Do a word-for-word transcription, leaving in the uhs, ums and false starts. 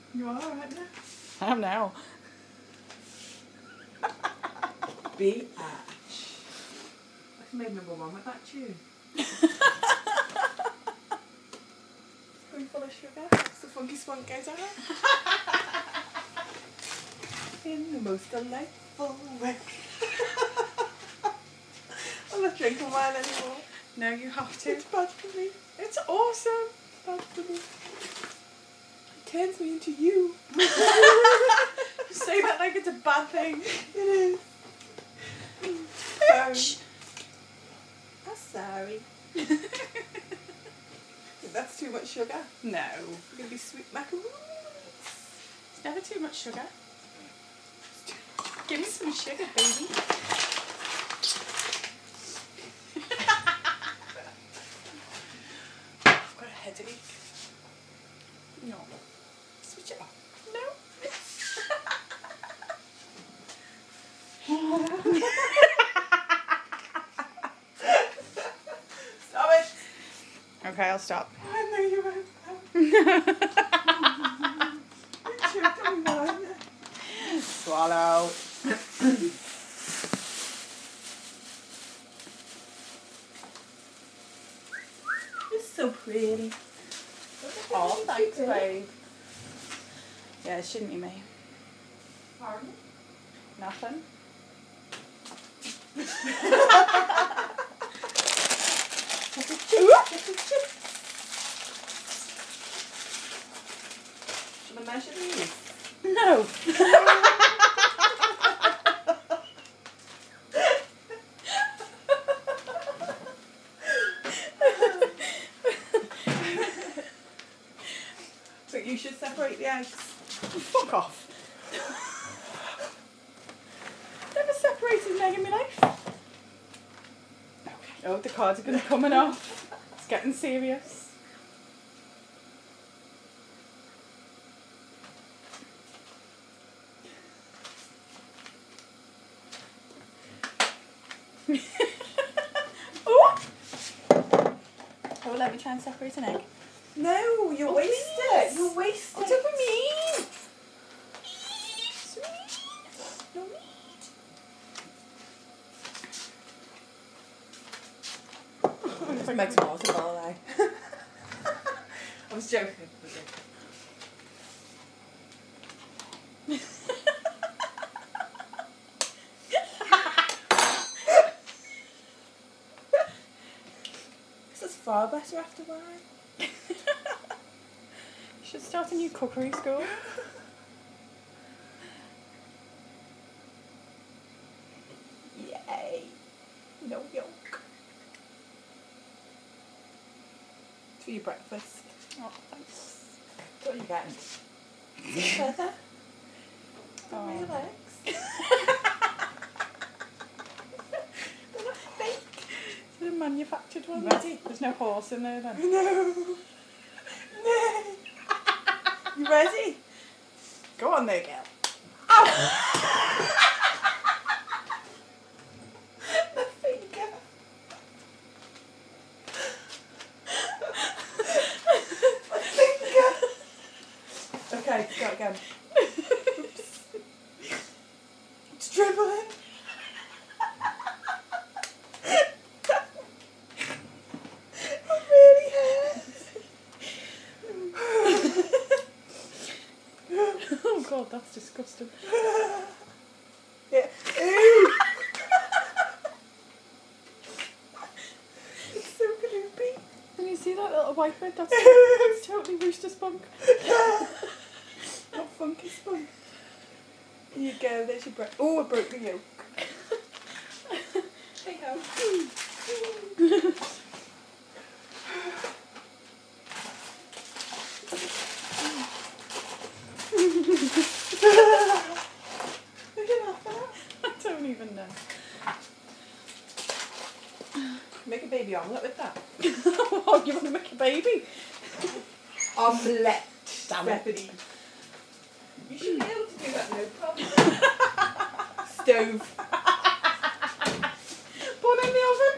You are right now. I am now. B H. I made number one with that tune. Spoonful of sugar. It's the funky spunk goes out. In the most delightful way. I'm not drinking wine anymore. No, you have to. It's bad for me. It's awesome. It's bad for me. It turns me into you. Say that like it's a bad thing. It is. Bitch. I'm sorry. That's too much sugar. No. It's going to be sweet macaroons. It's never too much sugar. Give me some sugar, baby. I've got a headache. No. Switch it off. No. Stop it. Okay, I'll stop. I know you won't. You choked on me wine there. Swallow. You're so pretty. Oh, thanks, babe. Yeah, it shouldn't be me. Pardon? Nothing. Should I measure these? No. But you should separate the eggs. Fuck off. Never separated an egg in my life. Okay. Oh, the cards are going to come off. It's getting serious. Oh! Oh, let me try and separate an egg. No, you're Oh, wasted. please. You're wasted. What do you mean? Sweet. No need. It makes more to ball, eh? I was joking. I was joking. This is far better after wine. You should start a new cookery school. Yay. No yolk. It's for your breakfast. Oh, thanks. What are you getting? Feather? The Oh. real eggs? They're not fake. It's a manufactured one. Ready? There's no horse in there then. No. No. You ready? Go on there, girl. The finger. My finger. Okay, go again. Oops. It's dribbling. It really hurts. Oh god, that's disgusting. Yeah. Ew. It's so gloopy. Can you see that little white bit? That's, that's totally rooster spunk. Not funky spunk. Here you go, there's your breath. Oh, I broke the yolk. Hey ho. Look at that. I don't even know. Make a baby omelette with that. Oh, you want to make a baby? Omelette. Damn it. Stephanie. You should be able to do that, no problem. Stove. Put it in the oven.